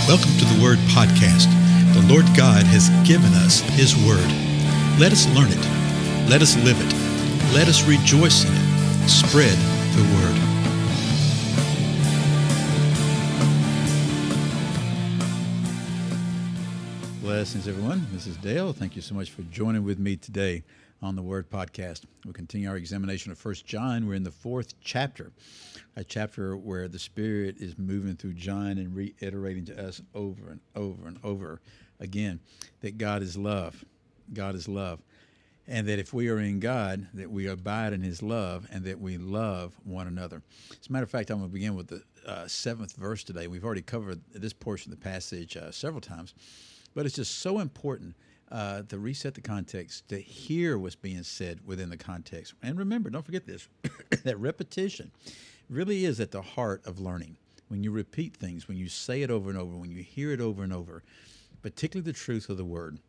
Welcome to the Word Podcast. The Lord God has given us His Word. Let us learn it. Let us live it. Let us rejoice in it. Spread the Word. Blessings, everyone. This is Dale. Thank you so much for joining with me today on the Word Podcast. We'll continue our examination of 1 John. We're in the 4th chapter, a chapter where the Spirit is moving through John and reiterating to us over and over and over again that God is love. God is love. And that if we are in God, that we abide in His love and that we love one another. As a matter of fact, I'm going to begin with the 7th verse today. We've already covered this portion of the passage several times, but it's just so important to reset the context, to hear what's being said within the context. And remember, don't forget this, that repetition really is at the heart of learning. When you repeat things, when you say it over and over, when you hear it over and over, particularly the truth of the Word.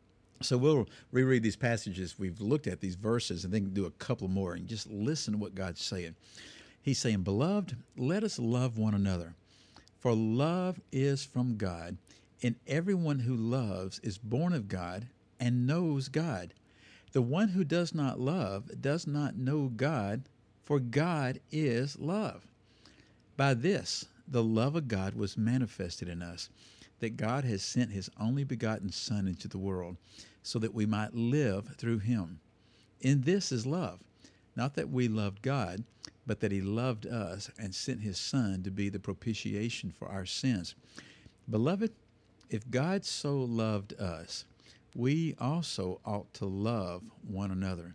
So we'll reread these passages we've looked at, these verses, and then do a couple more and just listen to what God's saying. He's saying, "Beloved, let us love one another, for love is from God, and everyone who loves is born of God and knows God. The one who does not love does not know God, for God is love. By this, the love of God was manifested in us, that God has sent His only begotten Son into the world, so that we might live through Him. In this is love, not that we loved God, but that He loved us and sent His Son to be the propitiation for our sins. Beloved, if God so loved us, we also ought to love one another.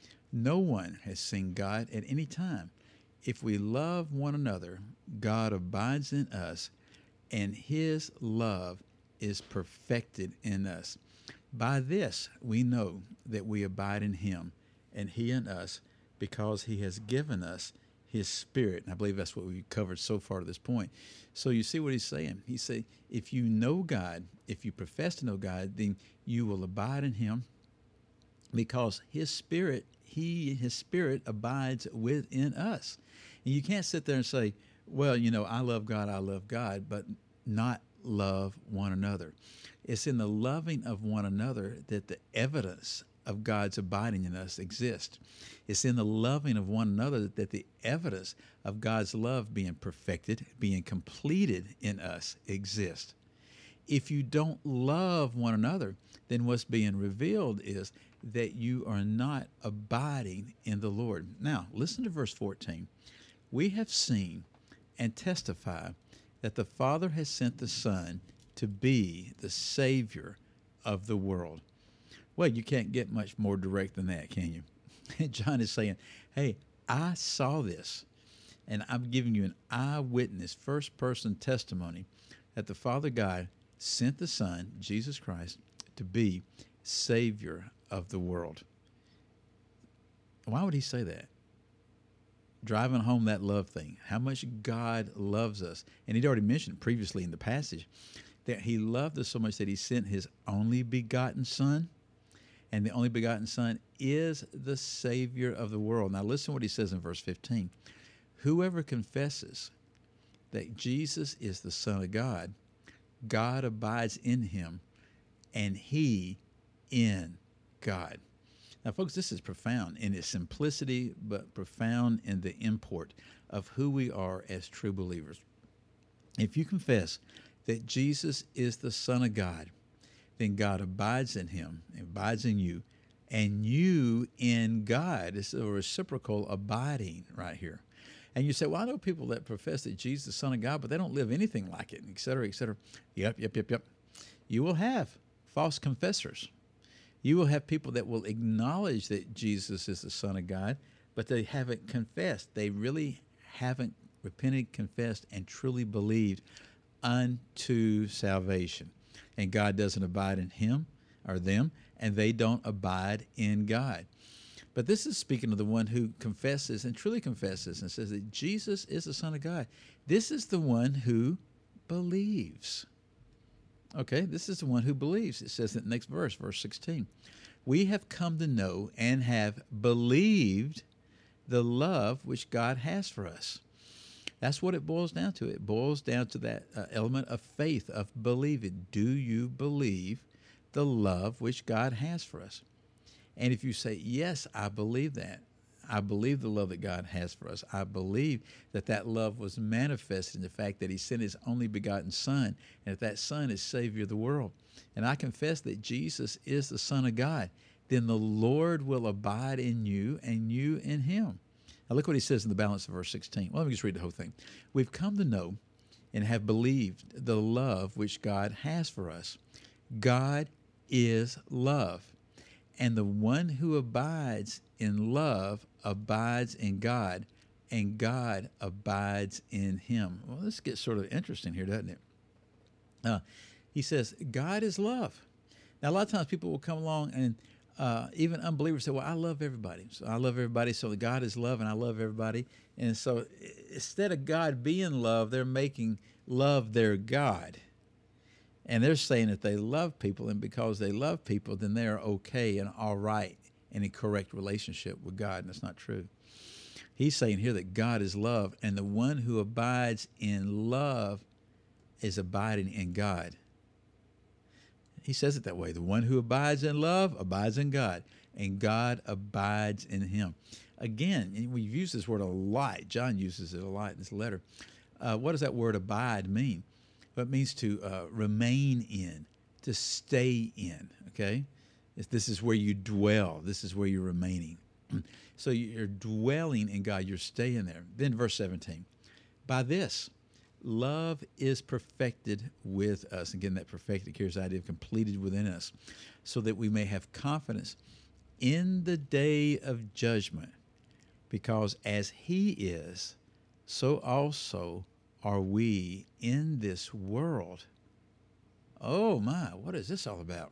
No one has seen God at any time. If we love one another, God abides in us, and His love is perfected in us. By this we know that we abide in Him, and He in us, because He has given us His Spirit." And I believe that's what we've covered so far to this point. So you see what he's saying. He said, if you know God, if you profess to know God, then you will abide in Him, because His Spirit, His Spirit abides within us. And you can't sit there and say, well, I love God, but not love one another. It's in the loving of one another that the evidence of God's abiding in us exists. It's in the loving of one another that the evidence of God's love being perfected, being completed in us exists. If you don't love one another, then what's being revealed is that you are not abiding in the Lord. Now, listen to verse 14. "We have seen and testify that the Father has sent the Son to be the Savior of the world." Well, you can't get much more direct than that, can you? John is saying, hey, I saw this, and I'm giving you an eyewitness, first-person testimony that the Father God sent the Son, Jesus Christ, to be Savior of the world. Why would He say that? Driving home that love thing, how much God loves us. And He'd already mentioned previously in the passage that He loved us so much that He sent His only begotten Son. And the only begotten Son is the Savior of the world. Now listen to what He says in verse 15. "Whoever confesses that Jesus is the Son of God, God abides in him, and he in God." Now, folks, this is profound in its simplicity, but profound in the import of who we are as true believers. If you confess that Jesus is the Son of God, then God abides in Him, abides in you, and you in God. It's a reciprocal abiding right here. And you say, well, I know people that profess that Jesus is the Son of God, but they don't live anything like it, et cetera, et cetera. Yep. You will have false confessors. You will have people that will acknowledge that Jesus is the Son of God, but they haven't confessed. They really haven't repented, confessed, and truly believed unto salvation. And God doesn't abide in him or them, and they don't abide in God. But this is speaking of the one who confesses and truly confesses and says that Jesus is the Son of God. This is the one who believes. Okay, this is the one who believes. It says in the next verse, verse 16. "We have come to know and have believed the love which God has for us. That's what it boils down to. It boils down to that element of faith, of believing. Do you believe the love which God has for us? And if you say, yes, I believe that. I believe the love that God has for us. I believe that that love was manifested in the fact that he sent his only begotten Son, and that Son is Savior of the world. And I confess that Jesus is the Son of God. Then the Lord will abide in you and you in him. Now look what he says in the balance of verse 16. Well, let me just read the whole thing. We've come to know and have believed the love which God has for us. God is love. And the one who abides in love abides in God, and God abides in him. Well, this gets sort of interesting here, doesn't it? He says, God is love. Now, a lot of times people will come along and even unbelievers say, well, I love everybody. So I love everybody, so God is love, and I love everybody. And so instead of God being love, they're making love their God. And they're saying that they love people, and because they love people, then they are okay and all right in a correct relationship with God, and that's not true. He's saying here that God is love, and the one who abides in love is abiding in God. He says it that way. The one who abides in love abides in God, and God abides in him. Again, we've used this word a lot. John uses it a lot in this letter. What does that word abide mean? Well, it means to remain in, to stay in, okay? This is where you dwell. This is where you're remaining. So you're dwelling in God. You're staying there. Then verse 17. By this, love is perfected with us. Again, that perfected carries the idea of completed within us, so that we may have confidence in the day of judgment, because as he is, so also are we in this world. Oh my, what is this all about?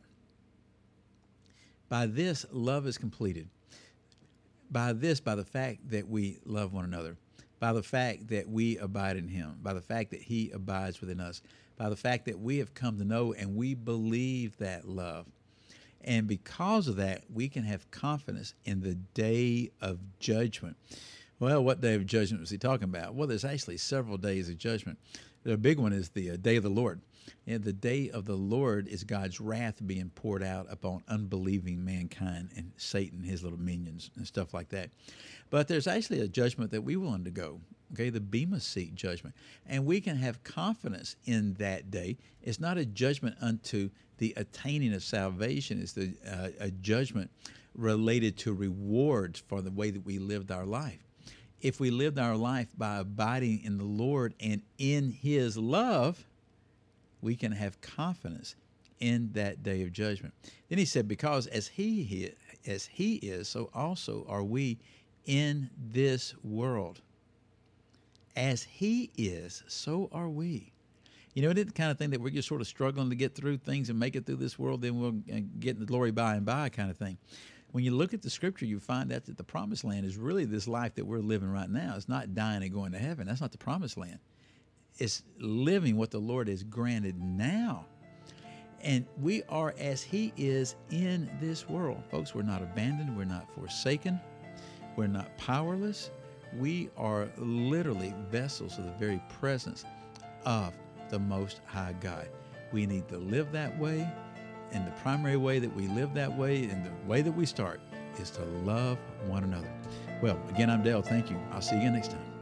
By this, love is completed. By this, by the fact that we love one another, by the fact that we abide in him, by the fact that he abides within us, by the fact that we have come to know and we believe that love. And because of that, we can have confidence in the day of judgment. Well, what day of judgment was he talking about? Well, there's actually several days of judgment. The big one is the day of the Lord. And the day of the Lord is God's wrath being poured out upon unbelieving mankind and Satan, his little minions and stuff like that. But there's actually a judgment that we will undergo, okay, the Bema Seat judgment. And we can have confidence in that day. It's not a judgment unto the attaining of salvation. It's a judgment related to rewards for the way that we lived our life. If we lived our life by abiding in the Lord and in his love, we can have confidence in that day of judgment. Then he said, because as he is, so also are we in this world. As he is, so are we. You know, it is the kind of thing that we're just sort of struggling to get through things and make it through this world, then we'll get in the glory by and by kind of thing. When you look at the scripture, you find out that the promised land is really this life that we're living right now. It's not dying and going to heaven. That's not the promised land. It's living what the Lord has granted now. And we are as he is in this world. Folks, we're not abandoned. We're not forsaken. We're not powerless. We are literally vessels of the very presence of the Most High God. We need to live that way. And the primary way that we live that way and the way that we start is to love one another. Well, again, I'm Dale. Thank you. I'll see you again next time.